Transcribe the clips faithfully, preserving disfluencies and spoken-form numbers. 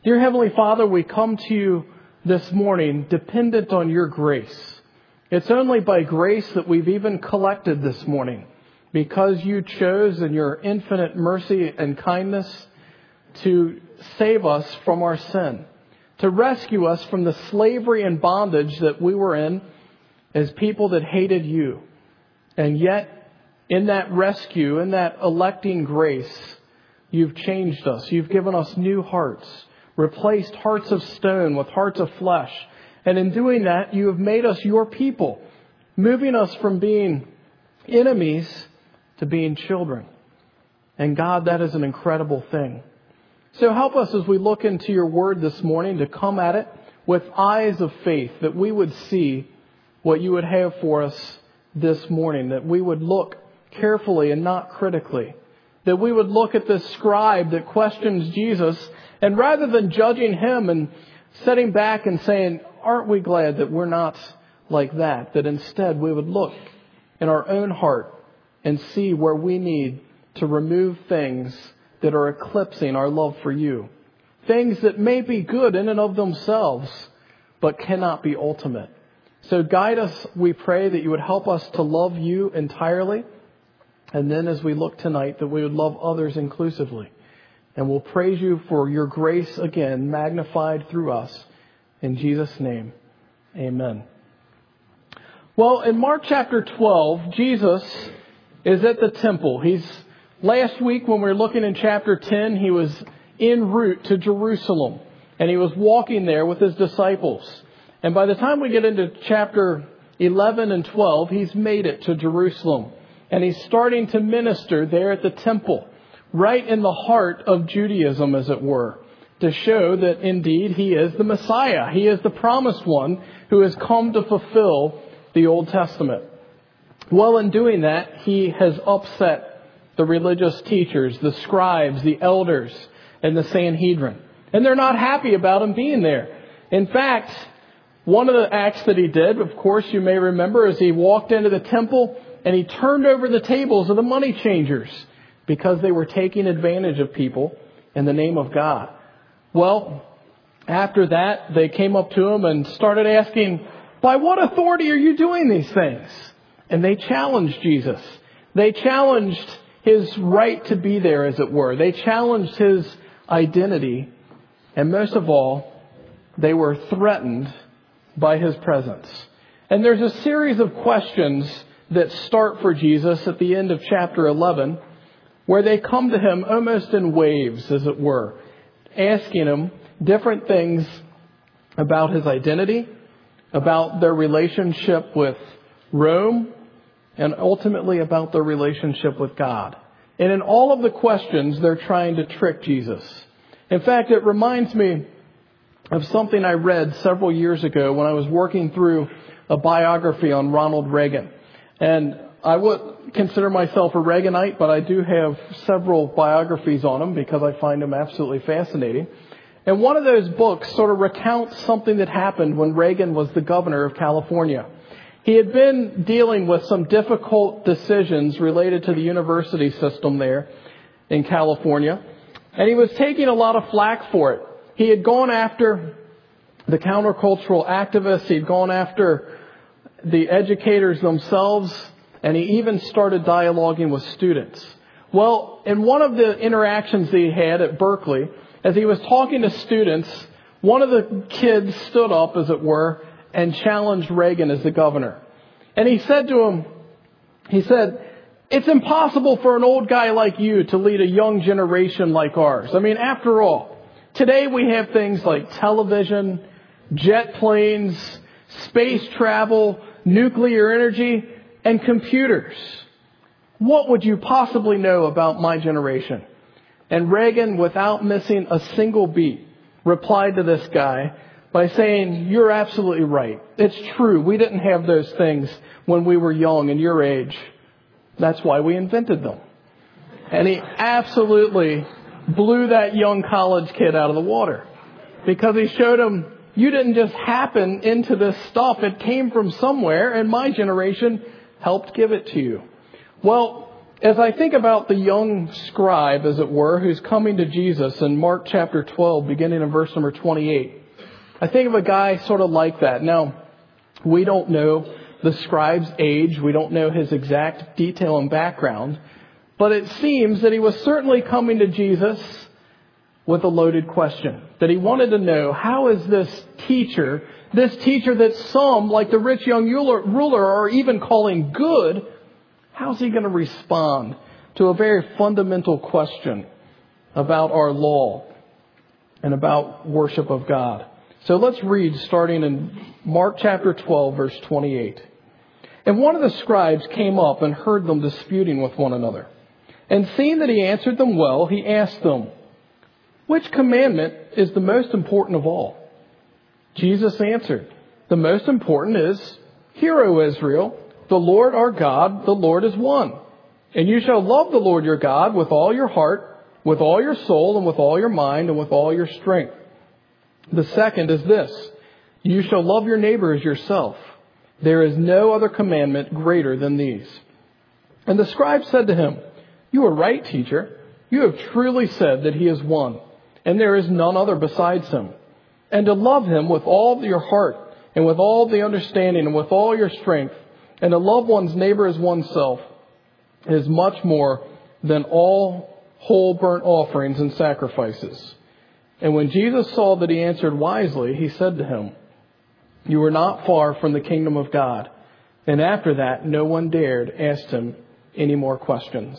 Dear Heavenly Father, we come to you this morning dependent on your grace. It's only by grace that we've even collected this morning, because you chose in your infinite mercy and kindness to save us from our sin, to rescue us from the slavery and bondage that we were in as people that hated you. And yet, in that rescue, in that electing grace, you've changed us. You've given us new hearts, replaced hearts of stone with hearts of flesh. And in doing that, you have made us your people, moving us from being enemies to being children. And God, that is an incredible thing. So help us as we look into your word this morning to come at it with eyes of faith, that we would see what you would have for us this morning, that we would look carefully and not critically, that we would look at this scribe that questions Jesus, and rather than judging him and sitting back and saying, aren't we glad that we're not like that, that instead we would look in our own heart and see where we need to remove things that are eclipsing our love for you. Things that may be good in and of themselves, but cannot be ultimate. So guide us, we pray, that you would help us to love you entirely. And then as we look tonight, that we would love others inclusively. And we'll praise you for your grace again, magnified through us. In Jesus' name, amen. Well, in Mark chapter twelve, Jesus is at the temple. He's Last week when we were looking in chapter ten, he was en route to Jerusalem. And he was walking there with his disciples. And by the time we get into chapter eleven and twelve, he's made it to Jerusalem. And he's starting to minister there at the temple, right in the heart of Judaism, as it were, to show that indeed he is the Messiah. He is the promised one who has come to fulfill the Old Testament. Well, in doing that, he has upset the religious teachers, the scribes, the elders, and the Sanhedrin. And they're not happy about him being there. In fact, one of the acts that he did, of course, you may remember, is he walked into the temple and he turned over the tables of the money changers because they were taking advantage of people in the name of God. Well, after that, they came up to him and started asking, by what authority are you doing these things? And they challenged Jesus. They challenged his right to be there, as it were. They challenged his identity. And most of all, they were threatened by his presence. And there's a series of questions that start for Jesus at the end of chapter eleven, where they come to him almost in waves, as it were, asking him different things about his identity, about their relationship with Rome, and ultimately about their relationship with God. And in all of the questions, they're trying to trick Jesus. In fact, it reminds me of something I read several years ago when I was working through a biography on Ronald Reagan. And I would consider myself a Reaganite, but I do have several biographies on him because I find him absolutely fascinating. And one of those books sort of recounts something that happened when Reagan was the governor of California. He had been dealing with some difficult decisions related to the university system there in California. And he was taking a lot of flack for it. He had gone after the countercultural activists. He'd gone after the educators themselves. And he even started dialoguing with students. Well, in one of the interactions that he had at Berkeley, as he was talking to students, one of the kids stood up, as it were, and challenged Reagan as the governor. And he said to him, he said, it's impossible for an old guy like you to lead a young generation like ours. I mean, after all, today we have things like television, jet planes, space travel, nuclear energy, and computers. What would you possibly know about my generation? And Reagan, without missing a single beat, replied to this guy by saying, you're absolutely right. It's true. We didn't have those things when we were young and your age. That's why we invented them. And he absolutely blew that young college kid out of the water because he showed him, you didn't just happen into this stuff. It came from somewhere, and my generation helped give it to you. Well, As I think about the young scribe, as it were, who's coming to Jesus in Mark chapter twelve, beginning in verse number twenty-eight, I think of a guy sort of like that. Now, we don't know the scribe's age. We don't know his exact detail and background. But it seems that he was certainly coming to Jesus with a loaded question. That he wanted to know, how is this teacher, this teacher that some, like the rich young ruler, are even calling good, how's he going to respond to a very fundamental question about our law and about worship of God? So let's read starting in Mark chapter twelve, verse twenty-eight. And one of the scribes came up and heard them disputing with one another. And seeing that he answered them well, he asked them, which commandment is the most important of all? Jesus answered, the most important is, Hear, O Israel, the Lord our God, the Lord is one. And you shall love the Lord your God with all your heart, with all your soul, and with all your mind, and with all your strength. The second is this, you shall love your neighbor as yourself. There is no other commandment greater than these. And the scribe said to him, You are right, teacher. You have truly said that he is one, and there is none other besides him. And to love him with all your heart, and with all the understanding, and with all your strength, and to love one's neighbor as oneself, is much more than all whole burnt offerings and sacrifices. And when Jesus saw that he answered wisely, he said to him, You are not far from the kingdom of God. And after that, no one dared ask him any more questions.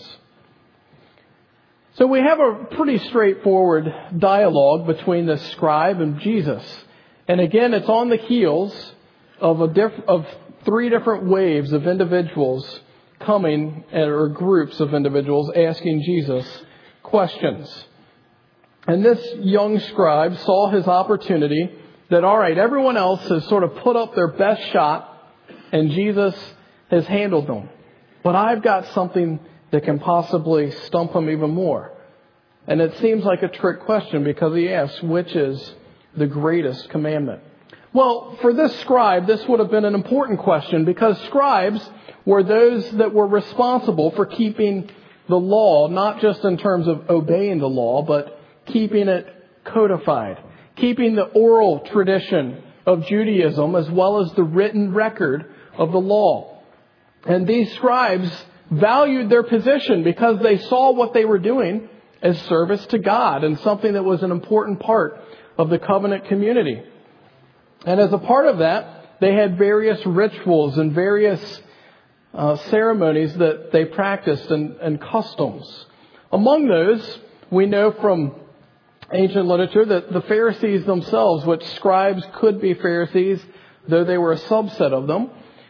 So we have a pretty straightforward dialogue between the scribe and Jesus. And again, it's on the heels of a diff- of three different waves of individuals coming, or groups of individuals asking Jesus questions. And this young scribe saw his opportunity that, all right, everyone else has sort of put up their best shot and Jesus has handled them. But I've got something that can possibly stump him even more. And it seems like a trick question because he asks, which is the greatest commandment? Well, for this scribe, this would have been an important question because scribes were those that were responsible for keeping the law, not just in terms of obeying the law, but keeping it codified, keeping the oral tradition of Judaism as well as the written record of the law. And these scribes valued their position because they saw what they were doing as service to God and something that was an important part of the covenant community. And as a part of that, they had various rituals and various uh, ceremonies that they practiced and, and customs. Among those, we know from ancient literature that the Pharisees themselves, which scribes could be Pharisees, though they were a subset of them,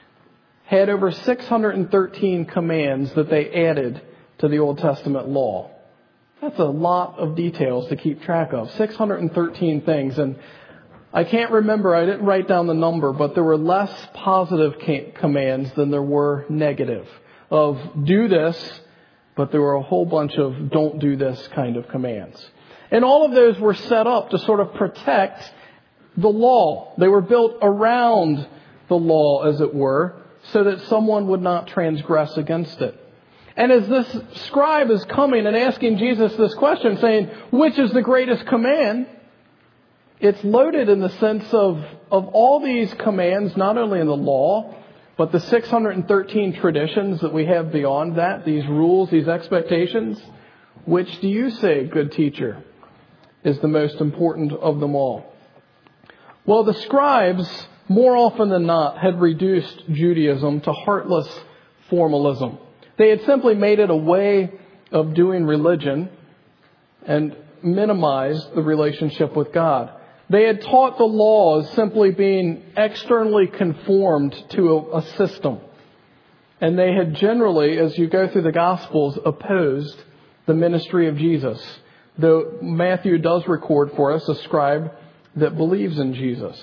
had over six hundred thirteen commands that they added to the Old Testament law. That's a lot of details to keep track of. six hundred thirteen things. And I can't remember, I didn't write down the number, but there were less positive commands than there were negative. Of do this, but there were a whole bunch of don't do this kind of commands. And all of those were set up to sort of protect the law. They were built around the law, as it were, so that someone would not transgress against it. And as this scribe is coming and asking Jesus this question, saying, which is the greatest command? It's loaded in the sense of, of all these commands, not only in the law, but the six hundred thirteen traditions that we have beyond that, these rules, these expectations. Which do you say, good teacher, is the most important of them all? Well, the scribes, more often than not, had reduced Judaism to heartless formalism. They had simply made it a way of doing religion and minimized the relationship with God. They had taught the law as simply being externally conformed to a, a system. And they had generally, as you go through the Gospels, opposed the ministry of Jesus. Though Matthew does record for us a scribe that believes in Jesus.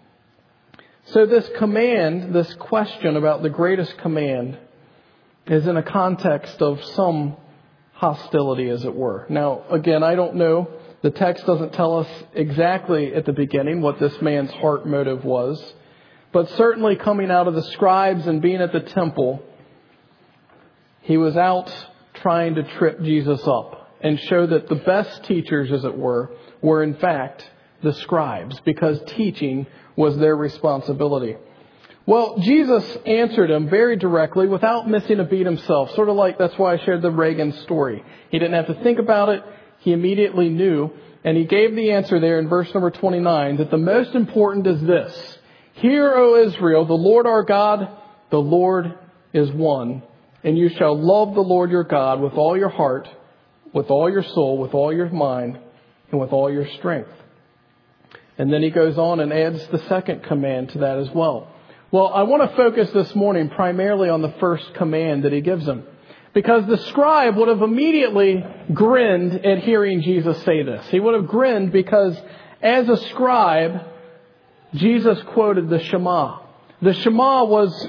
So this command, this question about the greatest command, is in a context of some hostility, as it were. Now, again, I don't know. The text doesn't tell us exactly at the beginning what this man's heart motive was. But certainly coming out of the scribes and being at the temple, he was out trying to trip Jesus up and show that the best teachers, as it were, were in fact the scribes, because teaching was their responsibility. Well, Jesus answered him very directly without missing a beat himself. Sort of like, that's why I shared the Reagan story. He didn't have to think about it. He immediately knew. And he gave the answer there in verse number twenty-nine, that the most important is this. Hear, O Israel, the Lord our God, the Lord is one. And you shall love the Lord your God with all your heart, with all your soul, with all your mind, and with all your strength. And then he goes on and adds the second command to that as well. Well, I want to focus this morning primarily on the first command that he gives them. Because the scribe would have immediately grinned at hearing Jesus say this. He would have grinned because as a scribe, Jesus quoted the Shema. The Shema was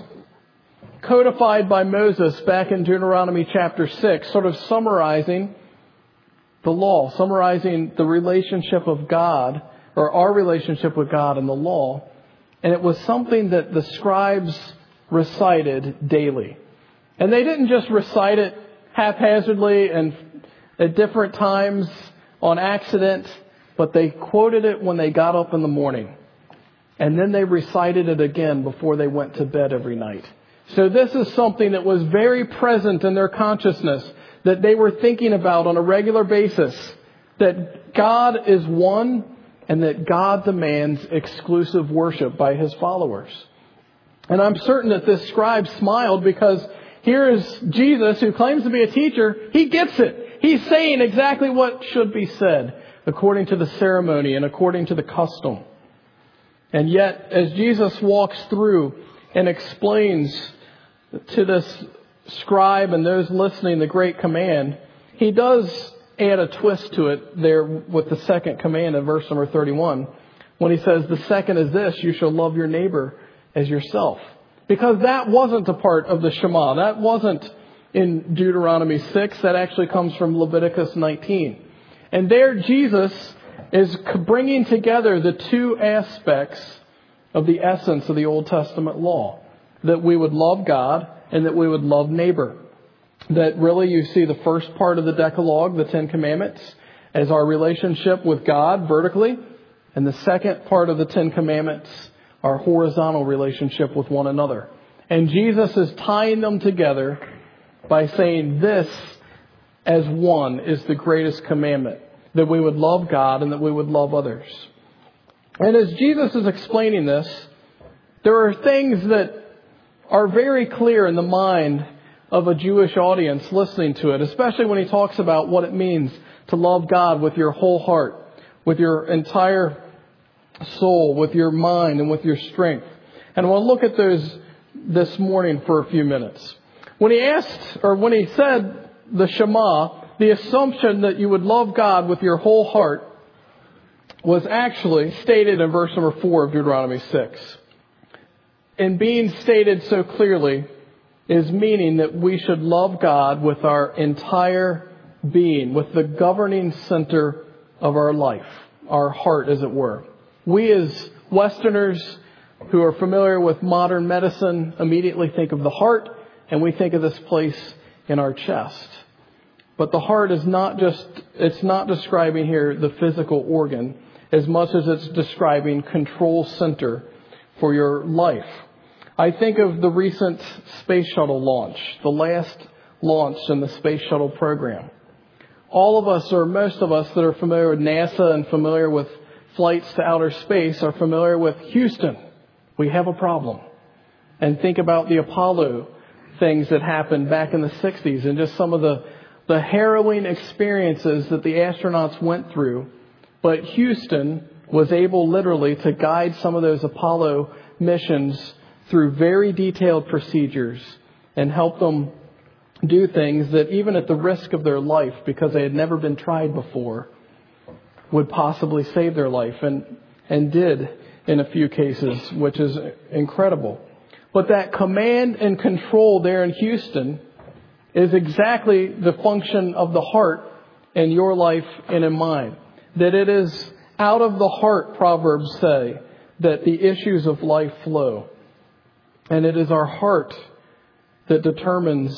codified by Moses back in Deuteronomy chapter six, sort of summarizing the law, summarizing the relationship of God, or our relationship with God and the law. And it was something that the scribes recited daily. And they didn't just recite it haphazardly and at different times on accident, but they quoted it when they got up in the morning. And then they recited it again before they went to bed every night. So this is something that was very present in their consciousness, that they were thinking about on a regular basis, that God is one, and that God demands exclusive worship by his followers. And I'm certain that this scribe smiled, because here is Jesus, who claims to be a teacher. He gets it. He's saying exactly what should be said according to the ceremony and according to the custom. And yet, as Jesus walks through and explains to this scribe and those listening the great command, he does add a twist to it there with the second command in verse number thirty-one, when he says, the second is this, you shall love your neighbor as yourself. Because that wasn't a part of the Shema. That wasn't in Deuteronomy six. That actually comes from Leviticus nineteen. And there Jesus is bringing together the two aspects of the essence of the Old Testament law. That we would love God and that we would love neighbor. That really you see the first part of the Decalogue, the Ten Commandments, as our relationship with God vertically. And the second part of the Ten Commandments, our horizontal relationship with one another. And Jesus is tying them together by saying this as one is the greatest commandment. That we would love God and that we would love others. And as Jesus is explaining this, there are things that are very clear in the mind of a Jewish audience listening to it, especially when he talks about what it means to love God with your whole heart, with your entire soul, with your mind, and with your strength. And I want to look at those this morning for a few minutes. When he asked, or when he said the Shema, the assumption that you would love God with your whole heart was actually stated in verse number four of Deuteronomy six. And being stated so clearly is meaning that we should love God with our entire being, with the governing center of our life, our heart, as it were. We as Westerners who are familiar with modern medicine immediately think of the heart, and we think of this place in our chest. But the heart is not just, it's not describing here the physical organ as much as it's describing control center for your life. I think of the recent space shuttle launch, the last launch in the space shuttle program. All of us, or most of us that are familiar with NASA and familiar with flights to outer space, are familiar with Houston. We have a problem. And think about the Apollo things that happened back in the sixties and just some of the, the harrowing experiences that the astronauts went through. But Houston was able literally to guide some of those Apollo missions through very detailed procedures and help them do things that even at the risk of their life, because they had never been tried before, would possibly save their life, and, and did in a few cases, which is incredible. But that command and control there in Houston is exactly the function of the heart in your life and in mine. That it is out of the heart, Proverbs say, that the issues of life flow. And it is our heart that determines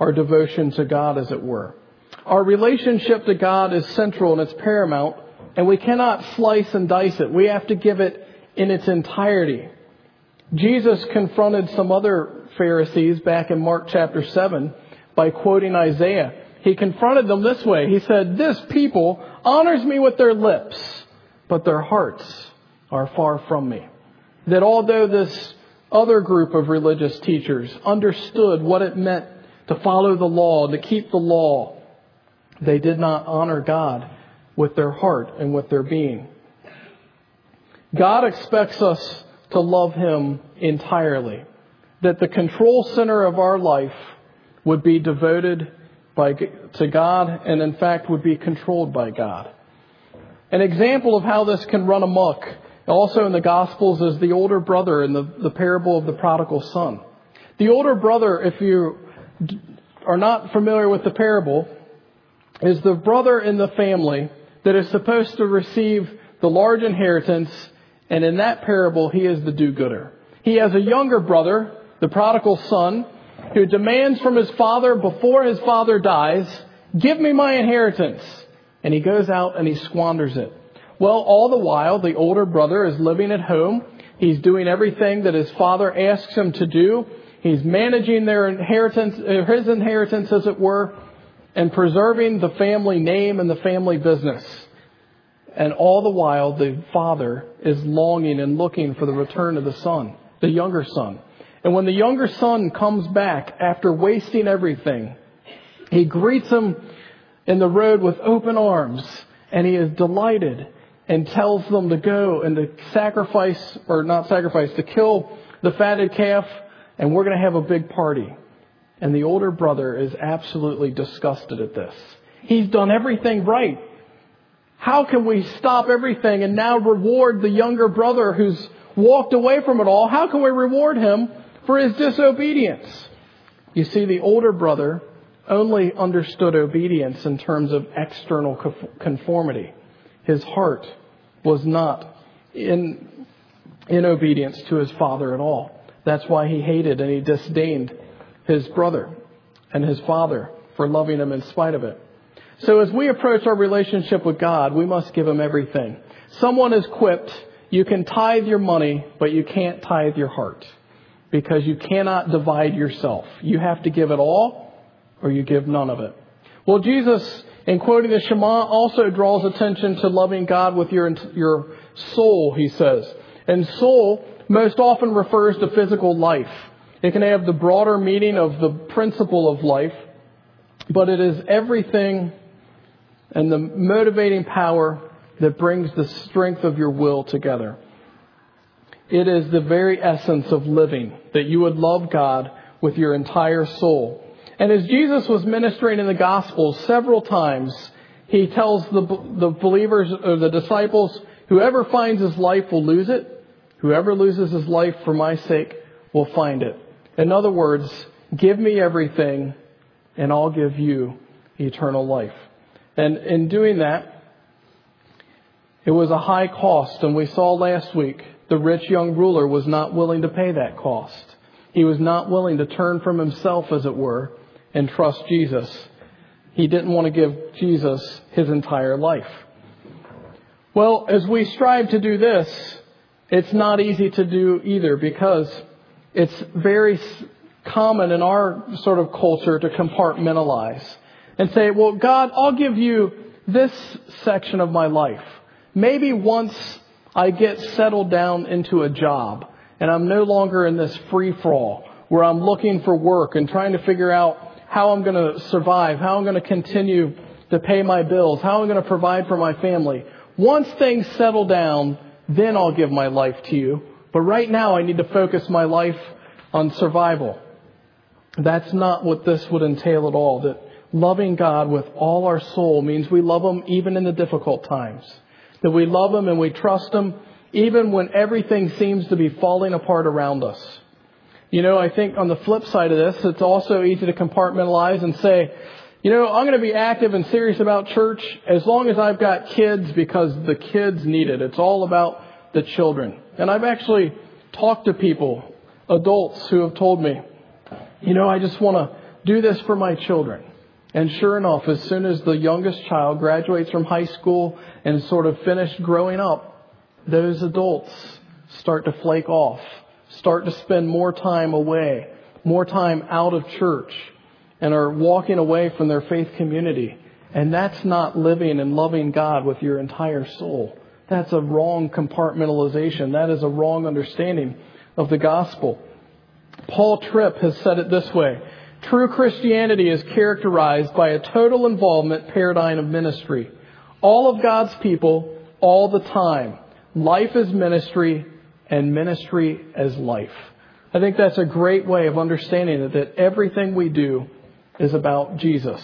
our devotion to God, as it were. Our relationship to God is central and it's paramount, and we cannot slice and dice it. We have to give it in its entirety. Jesus confronted some other Pharisees back in Mark chapter seven by quoting Isaiah. He confronted them this way. He said, "This people honors me with their lips, but their hearts are far from me." That although this other group of religious teachers understood what it meant to follow the law, to keep the law, they did not honor God with their heart and with their being. God expects us to love Him entirely. That the control center of our life would be devoted by, to God, and in fact would be controlled by God. An example of how this can run amok also in the Gospels is the older brother in the, the parable of the prodigal son. The older brother, if you are not familiar with the parable, is the brother in the family that is supposed to receive the large inheritance, and in that parable, he is the do-gooder. He has a younger brother, the prodigal son, who demands from his father before his father dies, "Give me my inheritance." And he goes out and he squanders it. Well, all the while, the older brother is living at home. He's doing everything that his father asks him to do. He's managing their inheritance, his inheritance, as it were, and preserving the family name and the family business. And all the while, the father is longing and looking for the return of the son, the younger son. And when the younger son comes back after wasting everything, he greets him in the road with open arms, and he is delighted and tells them to go and to sacrifice, or not sacrifice, to kill the fatted calf, and we're going to have a big party. And the older brother is absolutely disgusted at this. He's done everything right. How can we stop everything and now reward the younger brother who's walked away from it all? How can we reward him for his disobedience? You see, the older brother only understood obedience in terms of external conformity. His heart was not in, in obedience to his father at all. That's why he hated and he disdained his brother and his father for loving him in spite of it. So as we approach our relationship with God, we must give Him everything. Someone has quipped, you can tithe your money, but you can't tithe your heart, because you cannot divide yourself. You have to give it all, or you give none of it. Well, Jesus, in quoting the Shema, also draws attention to loving God with your, your soul, he says. And soul most often refers to physical life. It can have the broader meaning of the principle of life, but it is everything and the motivating power that brings the strength of your will together. It is the very essence of living, that you would love God with your entire soul. And as Jesus was ministering in the Gospels several times, he tells the, the believers, or the disciples, whoever finds his life will lose it. Whoever loses his life for my sake will find it. In other words, give me everything and I'll give you eternal life. And in doing that, it was a high cost. And we saw last week, the rich young ruler was not willing to pay that cost. He was not willing to turn from himself, as it were, and trust Jesus. He didn't want to give Jesus his entire life. Well, as we strive to do this, it's not easy to do either, because it's very common in our sort of culture to compartmentalize and say, well, God, I'll give you this section of my life. Maybe once I get settled down into a job and I'm no longer in this free-for-all where I'm looking for work and trying to figure out how I'm going to survive, how I'm going to continue to pay my bills, how I'm going to provide for my family. Once things settle down, then I'll give my life to you. But right now I need to focus my life on survival. That's not what this would entail at all. That loving God with all our soul means we love Him even in the difficult times. That we love Him and we trust Him even when everything seems to be falling apart around us. You know, I think on the flip side of this, it's also easy to compartmentalize and say, you know, I'm going to be active and serious about church as long as I've got kids, because the kids need it. It's all about the children. And I've actually talked to people, adults, who have told me, you know, I just want to do this for my children. And sure enough, as soon as the youngest child graduates from high school and sort of finished growing up, those adults start to flake off, start to spend more time away, more time out of church, and are walking away from their faith community. And that's not living and loving God with your entire soul. That's a wrong compartmentalization. That is a wrong understanding of the gospel. Paul Tripp has said it this way: true Christianity is characterized by a total involvement paradigm of ministry. All of God's people, all the time. Life is ministry, and ministry as life. I think that's a great way of understanding it, that everything we do is about Jesus.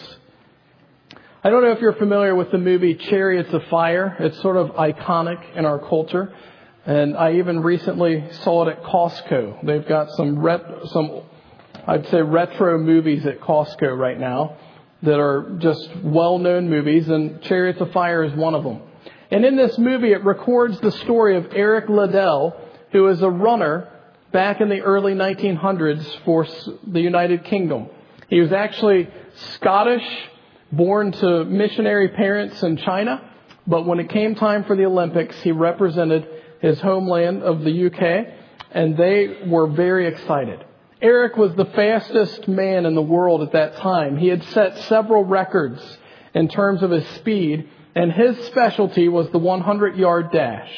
I don't know if you're familiar with the movie Chariots of Fire. It's sort of iconic in our culture. And I even recently saw it at Costco. They've got some, ret- some I'd say, retro movies at Costco right now that are just well-known movies, and Chariots of Fire is one of them. And in this movie, it records the story of Eric Liddell, who is a runner back in the early nineteen hundreds for the United Kingdom. He was actually Scottish, born to missionary parents in China, but when it came time for the Olympics, he represented his homeland of the U K, and they were very excited. Eric was the fastest man in the world at that time. He had set several records in terms of his speed, and his specialty was the hundred-yard dash.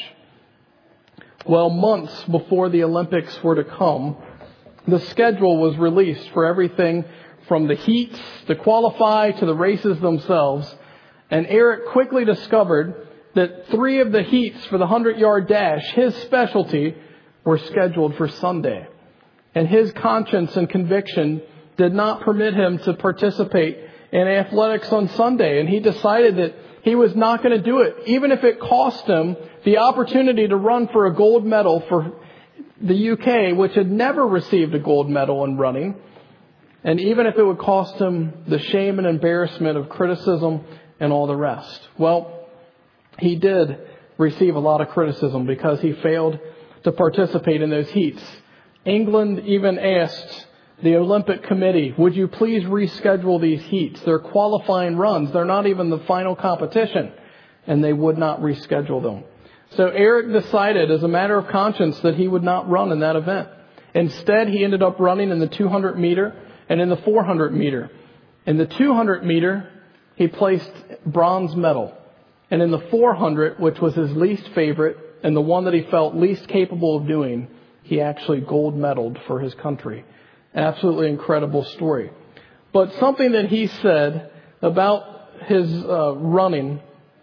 Well, months before the Olympics were to come, the schedule was released for everything from the heats to qualify to the races themselves. And Eric quickly discovered that three of the heats for the hundred-yard dash, his specialty, were scheduled for Sunday. And his conscience and conviction did not permit him to participate in athletics on Sunday. And he decided that he was not going to do it, even if it cost him the opportunity to run for a gold medal for the U K, which had never received a gold medal in running. And even if it would cost him the shame and embarrassment of criticism and all the rest. Well, he did receive a lot of criticism because he failed to participate in those heats. England even asked the Olympic Committee, would you please reschedule these heats? They're qualifying runs. They're not even the final competition. And they would not reschedule them. So Eric decided as a matter of conscience that he would not run in that event. Instead, he ended up running in the two hundred meter and in the four hundred meter. In the two hundred meter, he placed bronze medal. And in the four hundred, which was his least favorite and the one that he felt least capable of doing, he actually gold medaled for his country. Absolutely incredible story. But something that he said about his uh, running,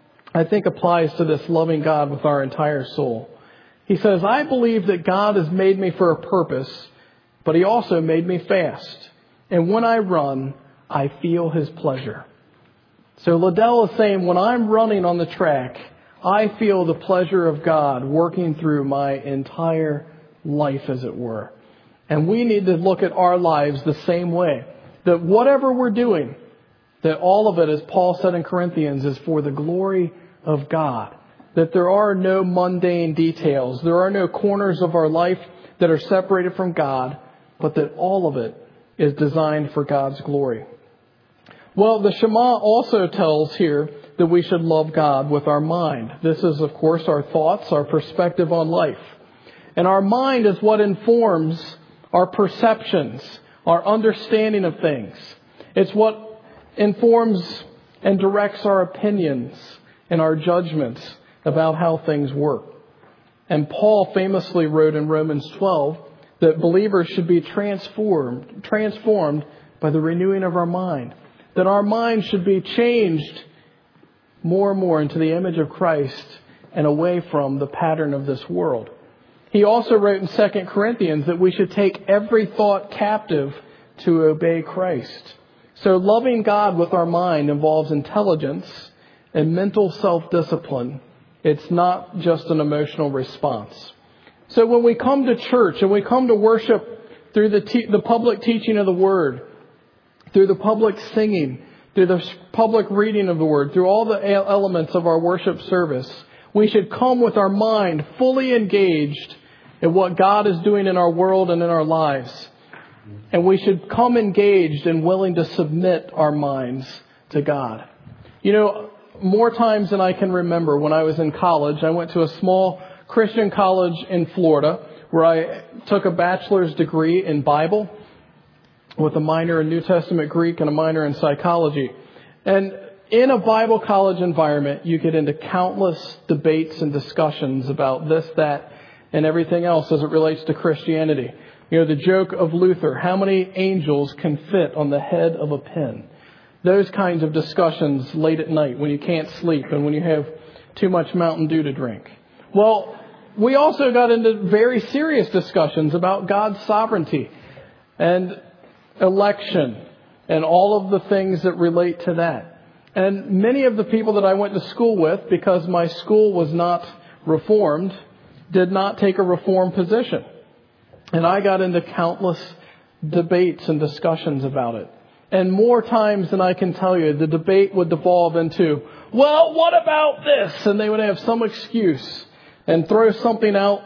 I think applies to this loving God with our entire soul. He says, I believe that God has made me for a purpose, but he also made me fast. And when I run, I feel his pleasure. So Liddell is saying, when I'm running on the track, I feel the pleasure of God working through my entire life, as it were. And we need to look at our lives the same way. That whatever we're doing, that all of it, as Paul said in Corinthians, is for the glory of God. That there are no mundane details. There are no corners of our life that are separated from God, but that all of it is designed for God's glory. Well, the Shema also tells here that we should love God with our mind. This is, of course, our thoughts, our perspective on life. And our mind is what informs our perceptions, our understanding of things. It's what informs and directs our opinions and our judgments about how things work. And Paul famously wrote in Romans twelve that believers should be transformed, transformed by the renewing of our mind. That our mind should be changed more and more into the image of Christ and away from the pattern of this world. He also wrote in Second Corinthians that we should take every thought captive to obey Christ. So loving God with our mind involves intelligence and mental self-discipline. It's not just an emotional response. So when we come to church and we come to worship through the, te- the public teaching of the Word, through the public singing, through the public reading of the Word, through all the elements of our worship service, we should come with our mind fully engaged in what God is doing in our world and in our lives. And we should come engaged and willing to submit our minds to God. You know, more times than I can remember when I was in college, I went to a small Christian college in Florida where I took a bachelor's degree in Bible with a minor in New Testament Greek and a minor in psychology. And in a Bible college environment, you get into countless debates and discussions about this, that, and everything else as it relates to Christianity. You know, the joke of Luther, how many angels can fit on the head of a pin? Those kinds of discussions late at night when you can't sleep and when you have too much Mountain Dew to drink. Well, we also got into very serious discussions about God's sovereignty and election and all of the things that relate to that. And many of the people that I went to school with, because my school was not Reformed, did not take a Reformed position. And I got into countless debates and discussions about it. And more times than I can tell you, the debate would devolve into, well, what about this? And they would have some excuse and throw something out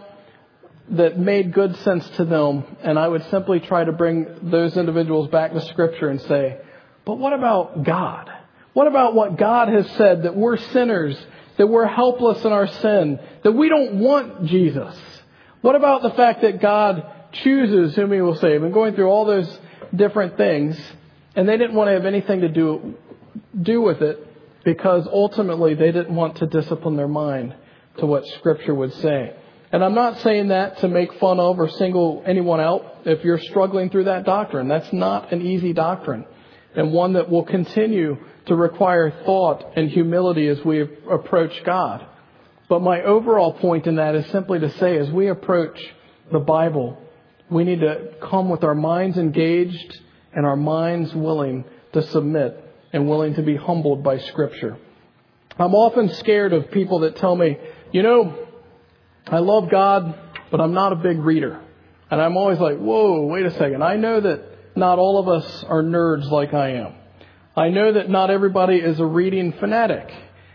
that made good sense to them. And I would simply try to bring those individuals back to Scripture and say, but what about God? What about what God has said, that we're sinners, that we're helpless in our sin, that we don't want Jesus? What about the fact that God chooses whom He will save? And going through all those different things, and they didn't want to have anything to do, do with it because ultimately they didn't want to discipline their mind to what Scripture would say. And I'm not saying that to make fun of or single anyone out if you're struggling through that doctrine. That's not an easy doctrine, and one that will continue to require thought and humility as we approach God. But my overall point in that is simply to say, as we approach the Bible, we need to come with our minds engaged and our minds willing to submit and willing to be humbled by Scripture. I'm often scared of people that tell me, you know, I love God, but I'm not a big reader. And I'm always like, whoa, wait a second. I know that not all of us are nerds like I am. I know that not everybody is a reading fanatic.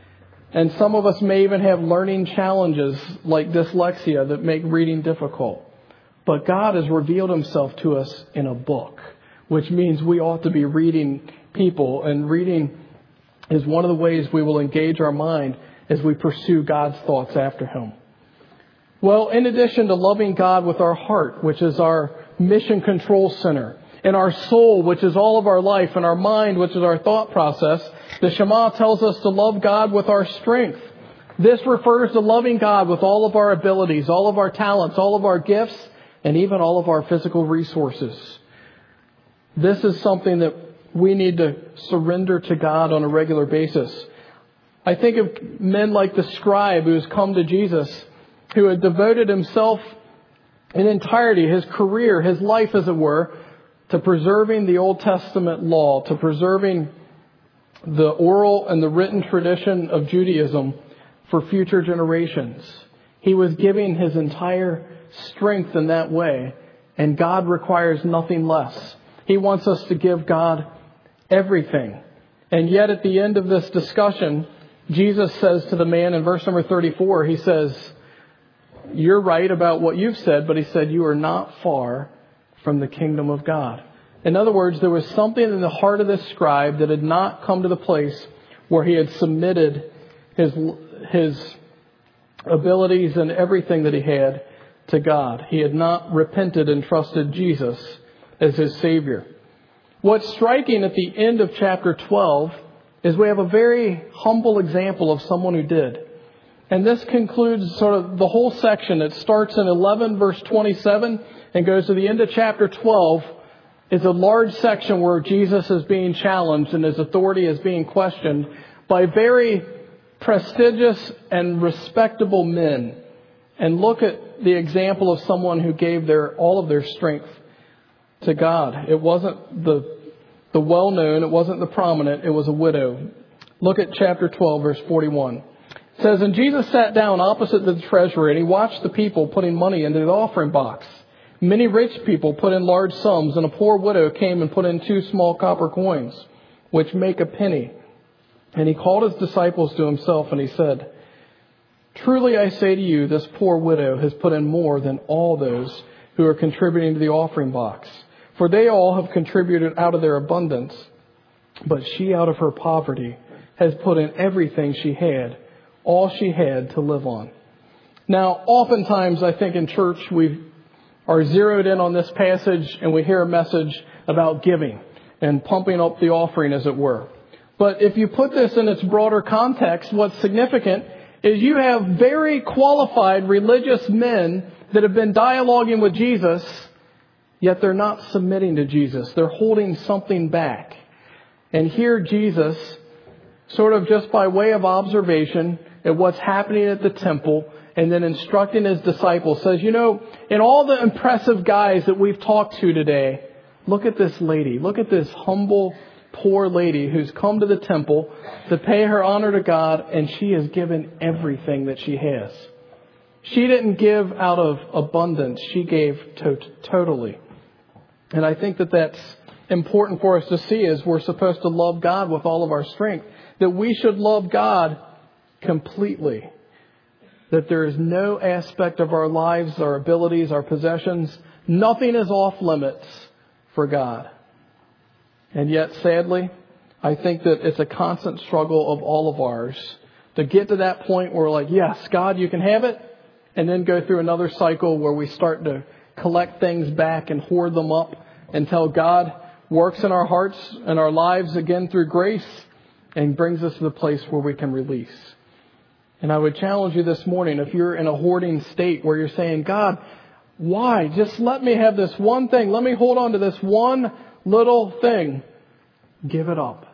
And some of us may even have learning challenges like dyslexia that make reading difficult. But God has revealed Himself to us in a book, which means we ought to be reading people. And reading is one of the ways we will engage our mind as we pursue God's thoughts after Him. Well, in addition to loving God with our heart, which is our mission control center, and our soul, which is all of our life, and our mind, which is our thought process, the Shema tells us to love God with our strength. This refers to loving God with all of our abilities, all of our talents, all of our gifts, and even all of our physical resources. This is something that we need to surrender to God on a regular basis. I think of men like the scribe who has come to Jesus, who had devoted himself in entirety, his career, his life as it were, to preserving the Old Testament law, to preserving the oral and the written tradition of Judaism for future generations. He was giving his entire strength in that way, and God requires nothing less. He wants us to give God everything. And yet at the end of this discussion, Jesus says to the man in verse number thirty-four, He says, you're right about what you've said, but He said, you are not far from the kingdom of God. In other words, there was something in the heart of this scribe that had not come to the place where he had submitted his, his abilities and everything that he had to God. He had not repented and trusted Jesus as his Savior. What's striking at the end of chapter twelve is we have a very humble example of someone who did. And this concludes sort of the whole section. It starts in eleven verse twenty-seven and goes to the end of chapter twelve. Is a large section where Jesus is being challenged and His authority is being questioned by very prestigious and respectable men. And look at the example of someone who gave their all of their strength to God. It wasn't the the well-known, it wasn't the prominent, it was a widow. Look at chapter twelve, verse forty-one. It says, and Jesus sat down opposite the treasury, and He watched the people putting money into the offering box. Many rich people put in large sums, and a poor widow came and put in two small copper coins, which make a penny. And He called His disciples to Himself, and He said, truly I say to you, this poor widow has put in more than all those who are contributing to the offering box. For they all have contributed out of their abundance, but she out of her poverty has put in everything she had, all she had to live on. Now, oftentimes I think in church we are zeroed in on this passage and we hear a message about giving and pumping up the offering, as it were. But if you put this in its broader context, what's significant is you have very qualified religious men that have been dialoguing with Jesus, yet they're not submitting to Jesus. They're holding something back. And here Jesus, sort of just by way of observation at what's happening at the temple, and then instructing his disciples, says, you know, in all the impressive guys that we've talked to today, look at this lady. Look at this humble, poor lady who's come to the temple to pay her honor to God, and she has given everything that she has. She didn't give out of abundance. She gave to- totally. And I think that that's important for us to see, as we're supposed to love God with all of our strength, that we should love God completely. That there is no aspect of our lives, our abilities, our possessions, nothing is off limits for God. And yet, sadly, I think that it's a constant struggle of all of ours to get to that point where we're like, yes, God, you can have it. And then go through another cycle where we start to collect things back and hoard them up until God works in our hearts and our lives again through grace and brings us to the place where we can release. And I would challenge you this morning, if you're in a hoarding state where you're saying, God, why? Just let me have this one thing. Let me hold on to this one little thing. Give it up.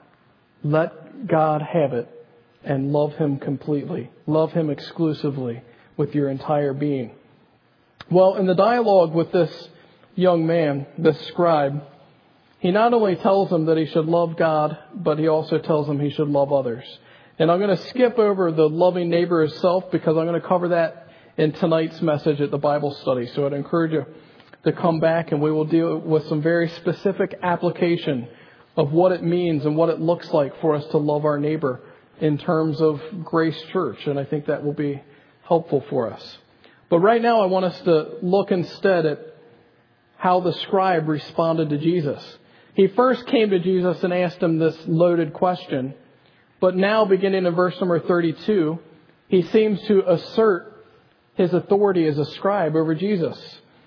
Let God have it and love Him completely. Love Him exclusively with your entire being. Well, in the dialogue with this young man, this scribe, he not only tells him that he should love God, but he also tells him he should love others. And I'm going to skip over the loving neighbor itself because I'm going to cover that in tonight's message at the Bible study. So I'd encourage you to come back and we will deal with some very specific application of what it means and what it looks like for us to love our neighbor in terms of Grace Church. And I think that will be helpful for us. But right now I want us to look instead at how the scribe responded to Jesus. He first came to Jesus and asked him this loaded question. But now, beginning in verse number thirty-two, he seems to assert his authority as a scribe over Jesus.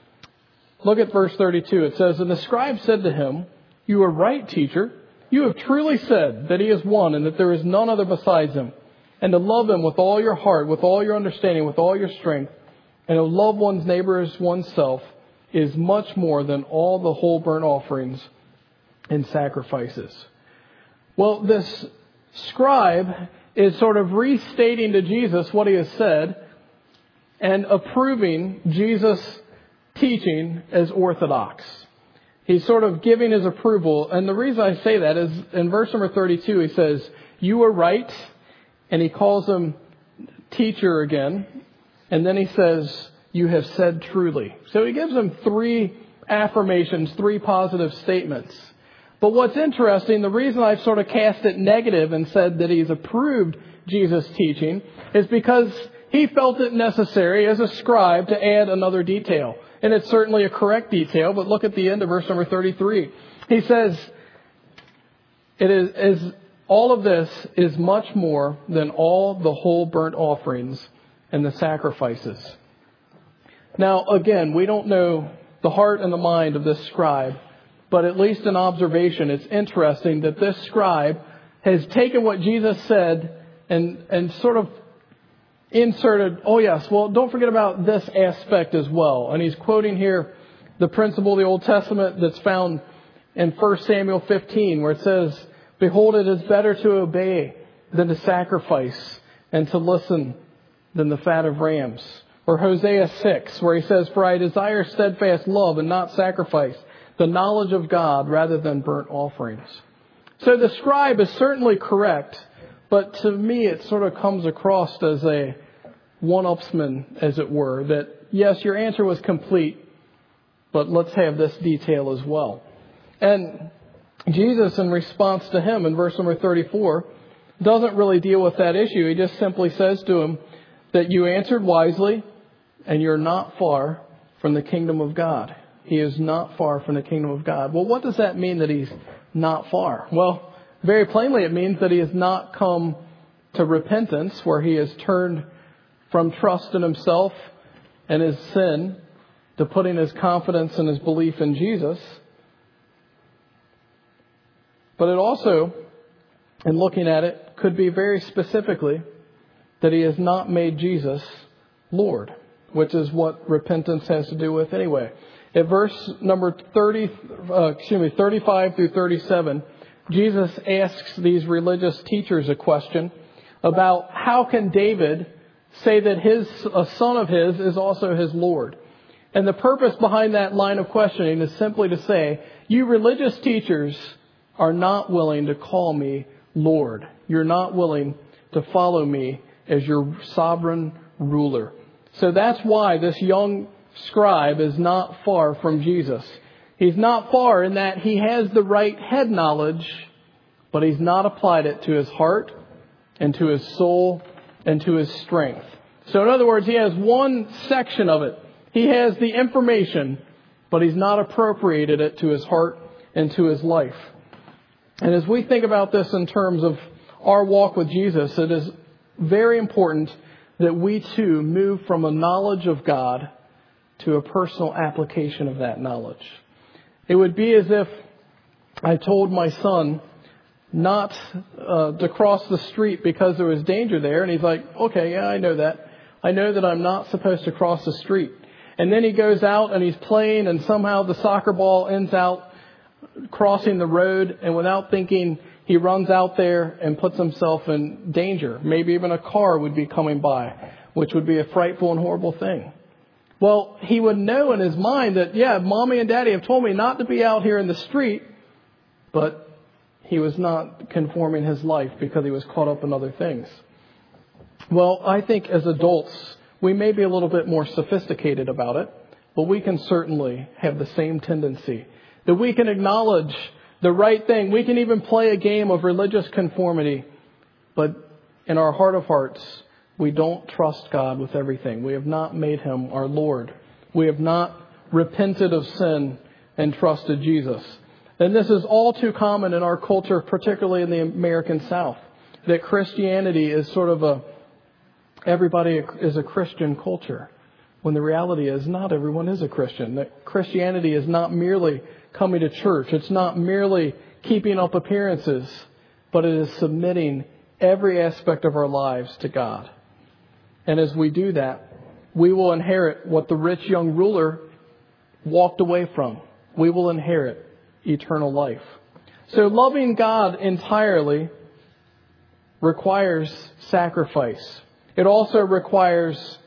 Look at verse thirty-two. It says, and the scribe said to him, you are right, teacher. You have truly said that he is one and that there is none other besides him. And to love him with all your heart, with all your understanding, with all your strength, and to love one's neighbor as oneself is much more than all the whole burnt offerings and sacrifices. Well, this scribe is sort of restating to Jesus what he has said and approving Jesus' teaching as orthodox. He's sort of giving his approval. And the reason I say that is in verse number thirty-two, he says, you are right. And he calls him teacher again. And then he says, you have said truly. So he gives him three affirmations, three positive statements. But what's interesting, the reason I've sort of cast it negative and said that he's approved Jesus' teaching is because he felt it necessary as a scribe to add another detail. And it's certainly a correct detail, but look at the end of verse number thirty-three. He says, it is, is all of this is much more than all the whole burnt offerings and the sacrifices. Now, again, we don't know the heart and the mind of this scribe, but at least in observation, it's interesting that this scribe has taken what Jesus said and, and sort of inserted, oh yes, well, don't forget about this aspect as well. And he's quoting here the principle of the Old Testament that's found in First Samuel fifteen, where it says, behold, it is better to obey than to sacrifice, and to listen than the fat of rams. Or Hosea six, where he says, for I desire steadfast love and not sacrifice, the knowledge of God rather than burnt offerings. So the scribe is certainly correct, but to me it sort of comes across as a one-upsman, as it were, that yes, your answer was complete, but let's have this detail as well. And Jesus, in response to him in verse number thirty-four, doesn't really deal with that issue. He just simply says to him that you answered wisely and you're not far from the kingdom of God. he is not far from the kingdom of God. Well, what does that mean that he's not far? Well, very plainly it means that he has not come to repentance, where he has turned from trust in himself and his sin to putting his confidence and his belief in Jesus. But it also, in looking at it, could be very specifically that he has not made Jesus Lord, which is what repentance has to do with anyway. At verse number thirty, uh, excuse me, thirty-five through thirty-seven, Jesus asks these religious teachers a question about how can David say that his a son of his is also his Lord. And the purpose behind that line of questioning is simply to say, you religious teachers are not willing to call me Lord. You're not willing to follow me as your sovereign ruler. So that's why this young scribe is not far from Jesus. He's not far in that he has the right head knowledge, but he's not applied it to his heart and to his soul and to his strength. So in other words, he has one section of it. He has the information, but he's not appropriated it to his heart and to his life. And as we think about this in terms of our walk with Jesus, it is very important that we too move from a knowledge of God to a personal application of that knowledge. It would be as if I told my son not uh, to cross the street because there was danger there. And he's like, okay, yeah, I know that. I know that I'm not supposed to cross the street. And then he goes out and he's playing, and somehow the soccer ball ends out crossing the road, and without thinking, he runs out there and puts himself in danger. Maybe even a car would be coming by, which would be a frightful and horrible thing. Well, he would know in his mind that, yeah, mommy and daddy have told me not to be out here in the street, but he was not conforming his life because he was caught up in other things. Well, I think as adults, we may be a little bit more sophisticated about it, but we can certainly have the same tendency. That we can acknowledge the right thing. We can even play a game of religious conformity. But in our heart of hearts, we don't trust God with everything. We have not made him our Lord. We have not repented of sin and trusted Jesus. And this is all too common in our culture, particularly in the American South. That Christianity is sort of a, everybody is a Christian culture. When the reality is not everyone is a Christian. That Christianity is not merely coming to church. It's not merely keeping up appearances, but it is submitting every aspect of our lives to God. And as we do that, we will inherit what the rich young ruler walked away from. We will inherit eternal life. So loving God entirely requires sacrifice. It also requires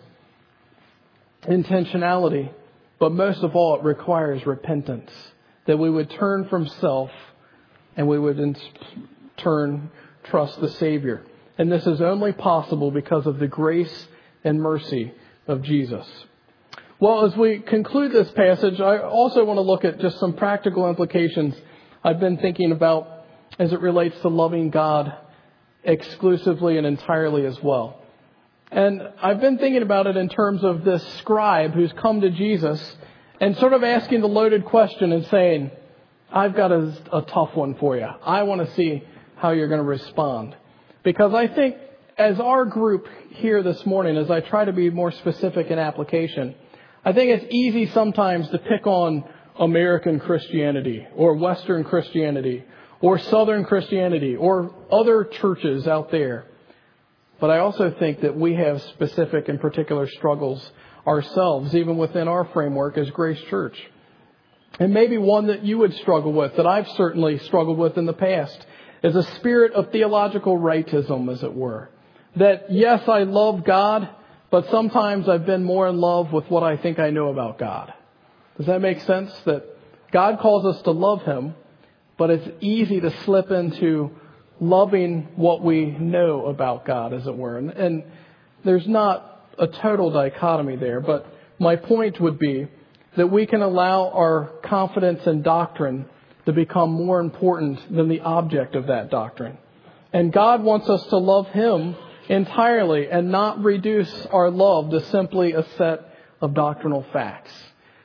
intentionality, but most of all, it requires repentance. That we would turn from self and we would in turn trust the Savior. And this is only possible because of the grace and mercy of Jesus. Well, as we conclude this passage, I also want to look at just some practical implications I've been thinking about as it relates to loving God exclusively and entirely as well. And I've been thinking about it in terms of this scribe who's come to Jesus and sort of asking the loaded question and saying, I've got a, a tough one for you. I want to see how you're going to respond. Because I think as our group here this morning, as I try to be more specific in application, I think it's easy sometimes to pick on American Christianity or Western Christianity or Southern Christianity or other churches out there. But I also think that we have specific and particular struggles ourselves, even within our framework as Grace Church. And maybe one that you would struggle with, that I've certainly struggled with in the past, is a spirit of theological rightism, as it were. That, yes, I love God, but sometimes I've been more in love with what I think I know about God. Does that make sense? That God calls us to love him, but it's easy to slip into loving what we know about God, as it were. And, and there's not a total dichotomy there, but my point would be that we can allow our confidence in doctrine to become more important than the object of that doctrine. And God wants us to love him entirely and not reduce our love to simply a set of doctrinal facts.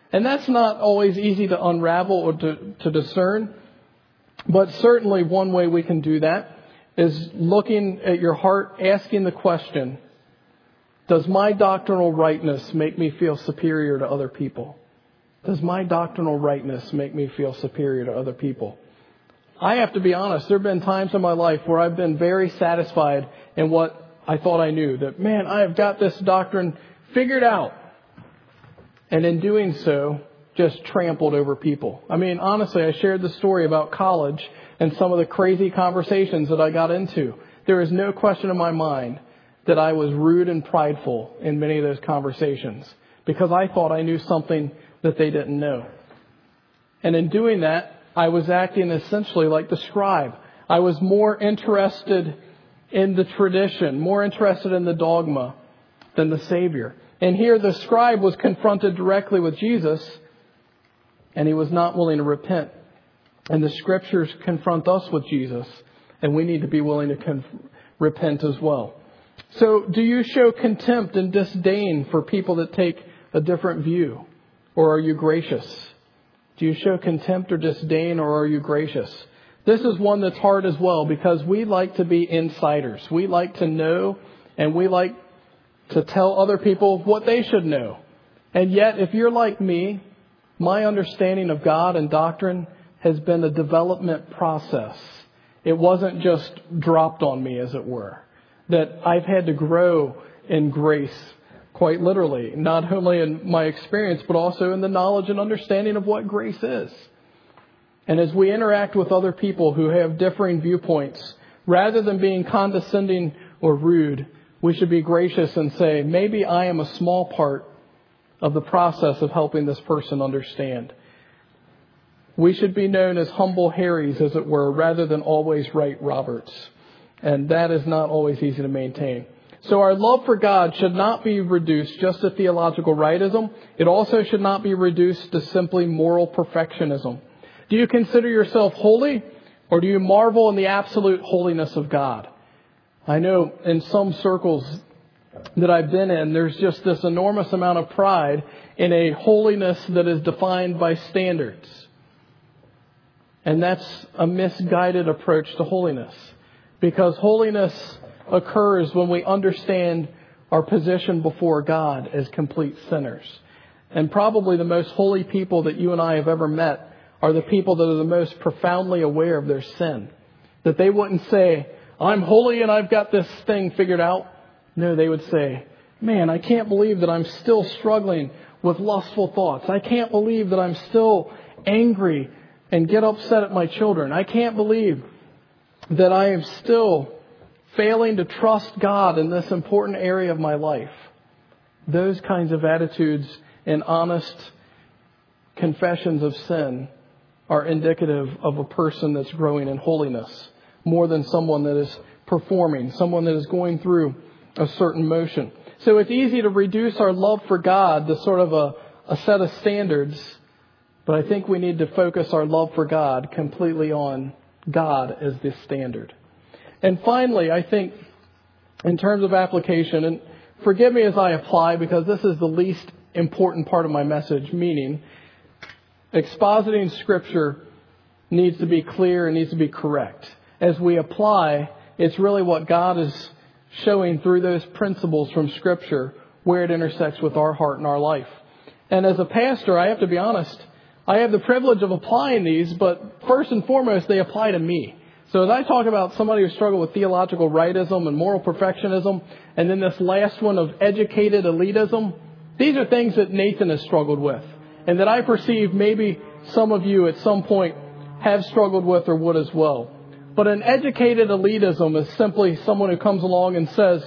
And that's not always easy to unravel or to, to discern. But certainly one way we can do that is looking at your heart, asking the question, does my doctrinal rightness make me feel superior to other people? Does my doctrinal rightness make me feel superior to other people? I have to be honest, there have been times in my life where I've been very satisfied in what I thought I knew. That, man, I have got this doctrine figured out. And in doing so, just trampled over people. I mean, honestly, I shared the story about college and some of the crazy conversations that I got into. There is no question in my mind that I was rude and prideful in many of those conversations because I thought I knew something that they didn't know. And in doing that, I was acting essentially like the scribe. I was more interested in the tradition, more interested in the dogma than the Savior. And here the scribe was confronted directly with Jesus, and he was not willing to repent. And the Scriptures confront us with Jesus, and we need to be willing to conf- repent as well. So do you show contempt and disdain for people that take a different view? Or are you gracious? Do you show contempt or disdain, or are you gracious? This is one that's hard as well because we like to be insiders. We like to know, and we like to tell other people what they should know. And yet, if you're like me, my understanding of God and doctrine has been a development process. It wasn't just dropped on me, as it were. That I've had to grow in grace, quite literally, not only in my experience, but also in the knowledge and understanding of what grace is. And as we interact with other people who have differing viewpoints, rather than being condescending or rude, we should be gracious and say, maybe I am a small part of the process of helping this person understand. We should be known as humble Harrys, as it were, rather than always right Roberts. And that is not always easy to maintain. So our love for God should not be reduced just to theological rightism. It also should not be reduced to simply moral perfectionism. Do you consider yourself holy, or do you marvel in the absolute holiness of God? I know in some circles that I've been in, there's just this enormous amount of pride in a holiness that is defined by standards. And that's a misguided approach to holiness. Because holiness occurs when we understand our position before God as complete sinners. And probably the most holy people that you and I have ever met are the people that are the most profoundly aware of their sin. That they wouldn't say, I'm holy and I've got this thing figured out. No, they would say, man, I can't believe that I'm still struggling with lustful thoughts. I can't believe that I'm still angry and get upset at my children. I can't believe that I am still failing to trust God in this important area of my life. Those kinds of attitudes and honest confessions of sin are indicative of a person that's growing in holiness more than someone that is performing, someone that is going through a certain motion. So it's easy to reduce our love for God to sort of a, a set of standards, but I think we need to focus our love for God completely on God as the standard. And finally, I think in terms of application, and forgive me as I apply because this is the least important part of my message, meaning expositing Scripture needs to be clear and needs to be correct. As we apply, it's really what God is showing through those principles from Scripture, where it intersects with our heart and our life. And as a pastor, I have to be honest, I have the privilege of applying these, but first and foremost, they apply to me. So as I talk about somebody who struggled with theological rightism and moral perfectionism, and then this last one of educated elitism, these are things that Nathan has struggled with, and that I perceive maybe some of you at some point have struggled with or would as well. But an educated elitism is simply someone who comes along and says,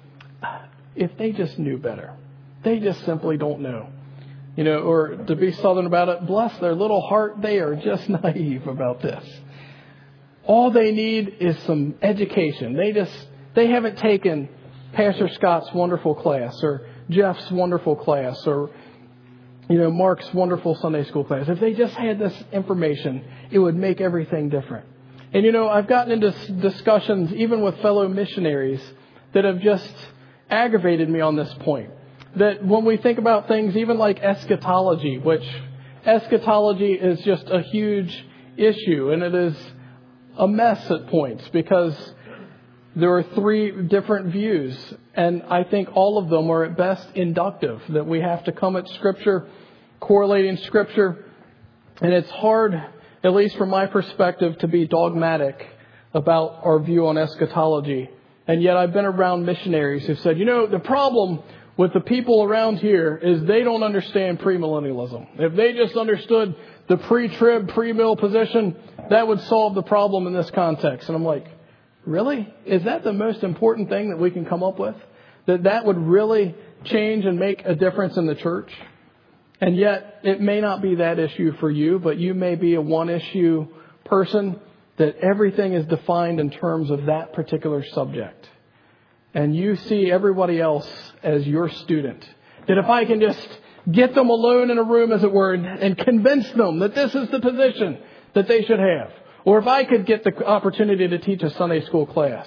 if they just knew better, they just simply don't know. You know, or to be Southern about it, bless their little heart, they are just naive about this. All they need is some education. They just, they haven't taken Pastor Scott's wonderful class or Jeff's wonderful class or, you know, Mark's wonderful Sunday school class. If they just had this information, it would make everything different. And, you know, I've gotten into discussions even with fellow missionaries that have just aggravated me on this point. That when we think about things even like eschatology, which eschatology is just a huge issue, and it is a mess at points because there are three different views, and I think all of them are at best inductive, that we have to come at Scripture, correlating Scripture, and it's hard, at least from my perspective, to be dogmatic about our view on eschatology. And yet I've been around missionaries who've said, you know, the problem with the people around here is they don't understand premillennialism. If they just understood the pre-trib, pre-mill position, that would solve the problem in this context. And I'm like, really? Is that the most important thing that we can come up with? That that would really change and make a difference in the church? And yet, it may not be that issue for you, but you may be a one-issue person that everything is defined in terms of that particular subject. And you see everybody else as your student. That if I can just get them alone in a room, as it were, and, and convince them that this is the position that they should have. Or if I could get the opportunity to teach a Sunday school class.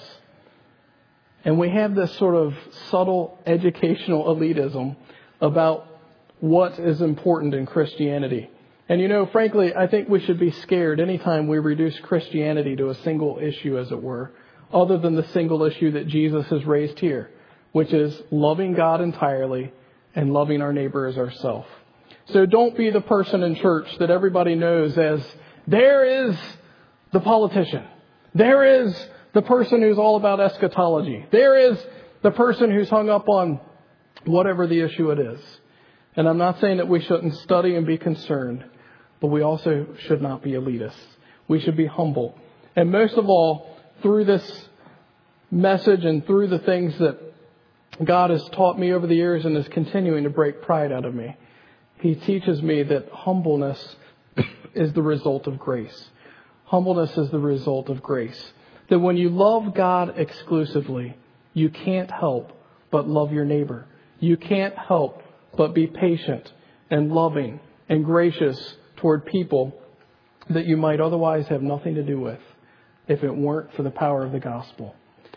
And we have this sort of subtle educational elitism about what is important in Christianity. And you know, frankly, I think we should be scared anytime we reduce Christianity to a single issue, as it were, other than the single issue that Jesus has raised here, which is loving God entirely and loving our neighbor as ourselves. So don't be the person in church that everybody knows as, there is the politician. There is the person who's all about eschatology. There is the person who's hung up on whatever the issue it is. And I'm not saying that we shouldn't study and be concerned, but we also should not be elitists. We should be humble. And most of all, through this message and through the things that God has taught me over the years and is continuing to break pride out of me, He teaches me that humbleness is the result of grace. Humbleness is the result of grace. That when you love God exclusively, you can't help but love your neighbor. You can't help but be patient and loving and gracious toward people that you might otherwise have nothing to do with if it weren't for the power of the gospel.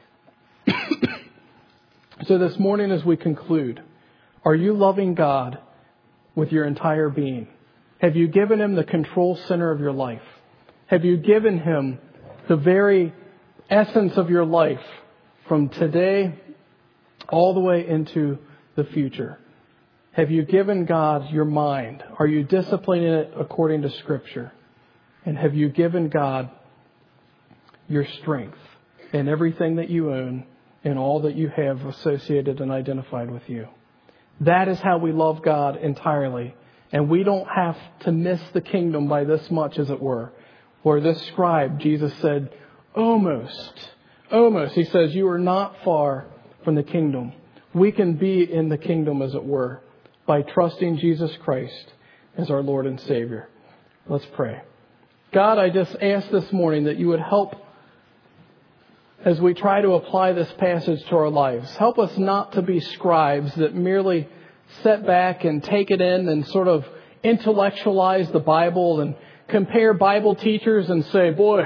So this morning as we conclude, are you loving God with your entire being? Have you given Him the control center of your life? Have you given Him the very essence of your life from today all the way into the future? Have you given God your mind? Are you disciplining it according to Scripture? And have you given God your strength and everything that you own and all that you have associated and identified with you? That is how we love God entirely. And we don't have to miss the kingdom by this much, as it were. Where this scribe, Jesus said, almost, almost. He says, you are not far from the kingdom. We can be in the kingdom, as it were, by trusting Jesus Christ as our Lord and Savior. Let's pray. God, I just ask this morning that you would help as we try to apply this passage to our lives. Help us not to be scribes that merely sit back and take it in and sort of intellectualize the Bible and compare Bible teachers and say, boy,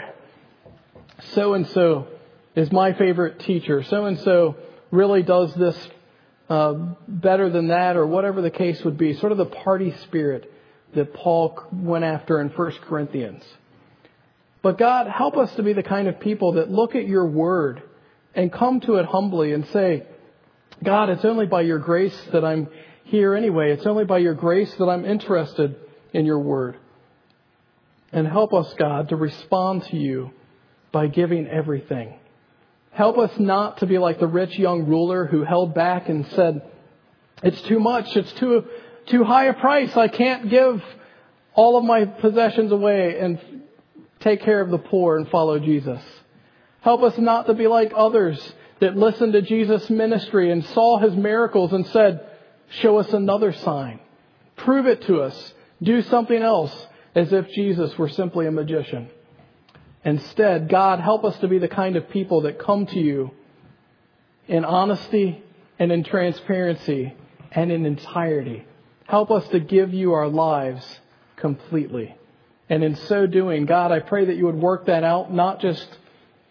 so-and-so is my favorite teacher. So-and-so really does this uh, better than that, or whatever the case would be. Sort of the party spirit that Paul went after in First Corinthians. But God, help us to be the kind of people that look at your word and come to it humbly and say, God, it's only by your grace that I'm here anyway. It's only by your grace that I'm interested in your word. And help us, God, to respond to you by giving everything. Help us not to be like the rich young ruler who held back and said, it's too much. It's too, too high a price. I can't give all of my possessions away and take care of the poor and follow Jesus. Help us not to be like others that listened to Jesus' ministry and saw his miracles and said, show us another sign. Prove it to us. Do something else, as if Jesus were simply a magician. Instead, God, help us to be the kind of people that come to you in honesty and in transparency and in entirety. Help us to give you our lives completely. And in so doing, God, I pray that you would work that out, not just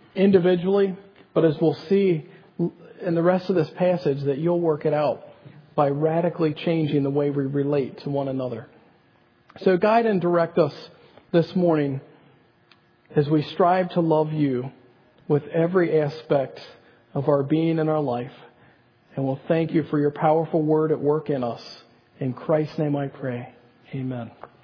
individually, but as we'll see in the rest of this passage, that you'll work it out by radically changing the way we relate to one another. So guide and direct us this morning as we strive to love you with every aspect of our being and our life. And we'll thank you for your powerful word at work in us. In Christ's name I pray. Amen.